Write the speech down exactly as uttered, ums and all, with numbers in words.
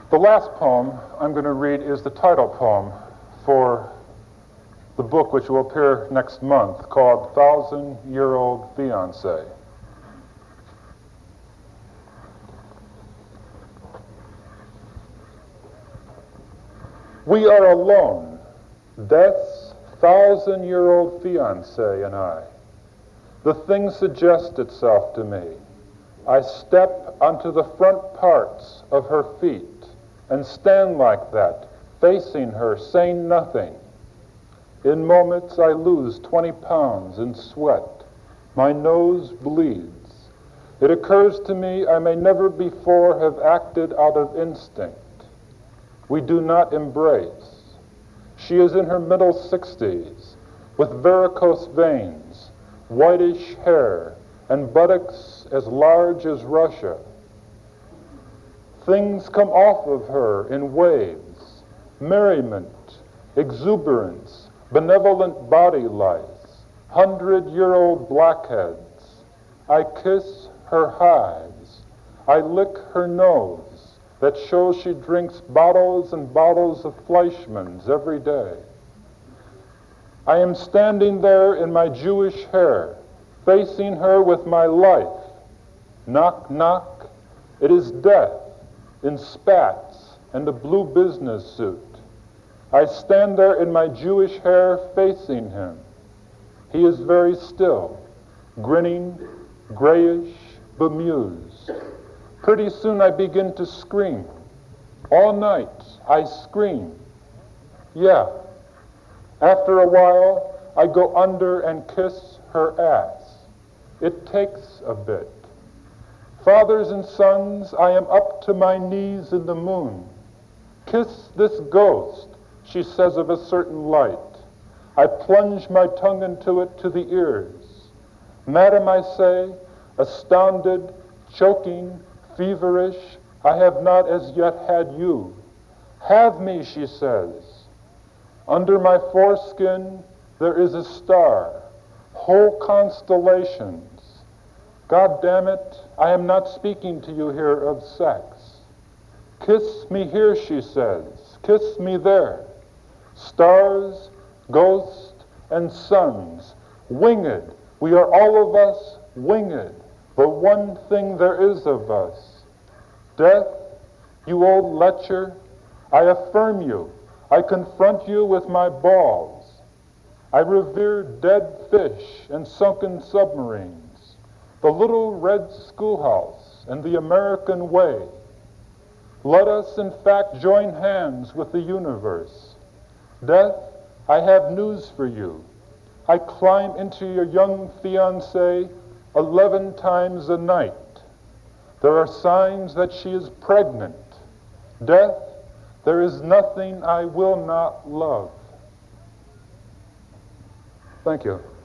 The last poem I'm going to read is the title poem for the book which will appear next month called Thousand-Year-Old Fiancé. We are alone, death's thousand-year-old fiancé and I. The thing suggests itself to me. I step onto the front parts of her feet and stand like that, facing her, saying nothing. In moments I lose twenty pounds in sweat. My nose bleeds. It occurs to me I may never before have acted out of instinct. We do not embrace. She is in her middle sixties, with varicose veins, whitish hair, and buttocks as large as Russia. Things come off of her in waves: merriment, exuberance, benevolent body lice, hundred-year-old blackheads. I kiss her hives. I lick her nose that shows she drinks bottles and bottles of Fleischmann's every day. I am standing there in my Jewish hair, facing her with my life. Knock, knock. It is death in spats and a blue business suit. I stand there in my Jewish hair facing him. He is very still, grinning, grayish, bemused. Pretty soon I begin to scream. All night I scream. Yeah. After a while, I go under and kiss her ass. It takes a bit. Fathers and sons, I am up to my knees in the moon. Kiss this ghost, she says of a certain light. I plunge my tongue into it to the ears. Madam, I say, astounded, choking, feverish, I have not as yet had you. Have me, she says. Under my foreskin there is a star, whole constellations. God damn it, I am not speaking to you here of sex. Kiss me here, she says. Kiss me there. Stars, ghosts, and suns, winged. We are all of us winged. The one thing there is of us. Death, you old lecher, I affirm you. I confront you with my balls. I revere dead fish and sunken submarines, the little red schoolhouse and the American way. Let us, in fact, join hands with the universe. Death, I have news for you. I climb into your young fiancé eleven times a night. There are signs that she is pregnant. Death, there is nothing I will not love. Thank you.